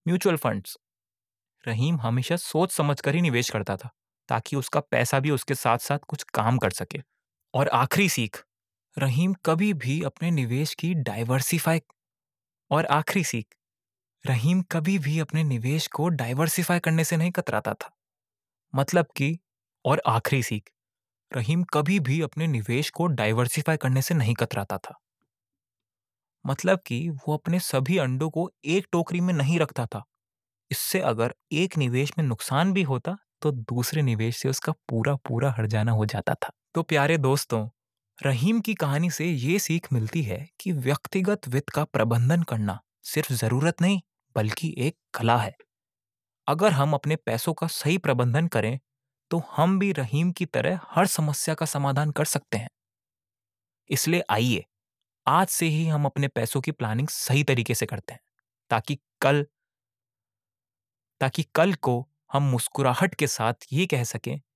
Mutual funds. रहीम हमेशा सोच समझ कर ही निवेश करता था ताकि उसका पैसा भी उसके साथ साथ कुछ काम कर सके। और आखिरी सीख, रहीम कभी भी अपने निवेश की डाइवर्सिफाई और आखिरी सीख, रहीम कभी भी अपने निवेश को डाइवर्सिफाई करने से नहीं कतराता था। मतलब कि और आखिरी सीख, रहीम कभी भी अपने निवेश को डाइवर्सिफाई करने से नहीं कतराता था। मतलब कि वो अपने सभी अंडों को एक टोकरी में नहीं रखता था। इससे अगर एक निवेश में नुकसान भी होता तो दूसरे निवेश से उसका पूरा पूरा हट जाना हो जाता था। तो प्यारे दोस्तों, रहीम की कहानी से ये सीख मिलती है कि व्यक्तिगत वित्त का प्रबंधन करना सिर्फ जरूरत नहीं बल्कि एक कला है। अगर हम अपने पैसों का सही प्रबंधन करें तो हम भी रहीम की तरह हर समस्या का समाधान कर सकते हैं। इसलिए आइए आज से ही हम अपने पैसों की प्लानिंग सही तरीके से करते हैं ताकि कल को हम मुस्कुराहट के साथ ये कह सकें